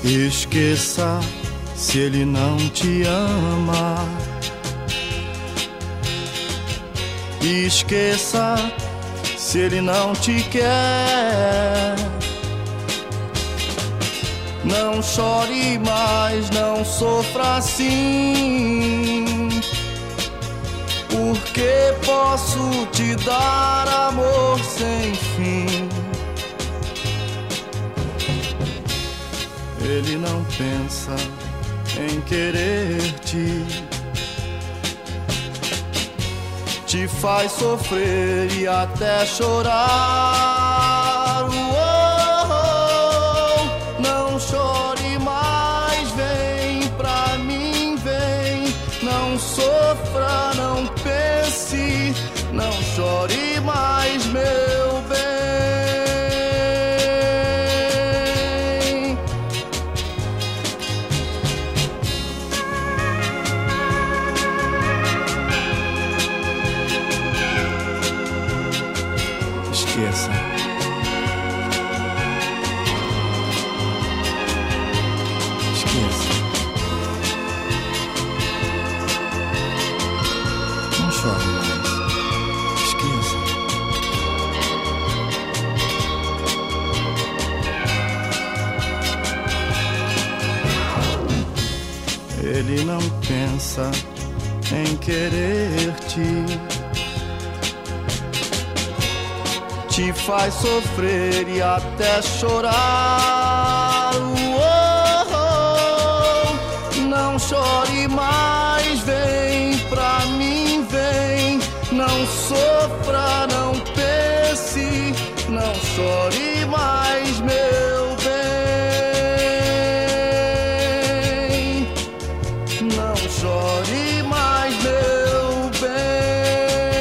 Esqueça se ele não te ama. Esqueça se ele não te quer. Não chore mais, não sofra assim, porque posso te dar amor sem fim. Ele não pensa em querer-te, te faz sofrer e até chorar. Não chore mais, vem pra mim, vem. Não sofra, não pense, não chore mais, meu bem. Esqueça. Esqueça. Não chore mais. Esqueça. Ele não pensa em querer-te, te faz sofrer e até chorar. Não chore mais, vem pra mim, vem. Não sofra, não pense, não chore mais, meu bem. Não chore mais, meu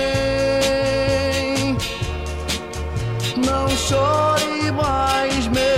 bem. Não chore mais, meu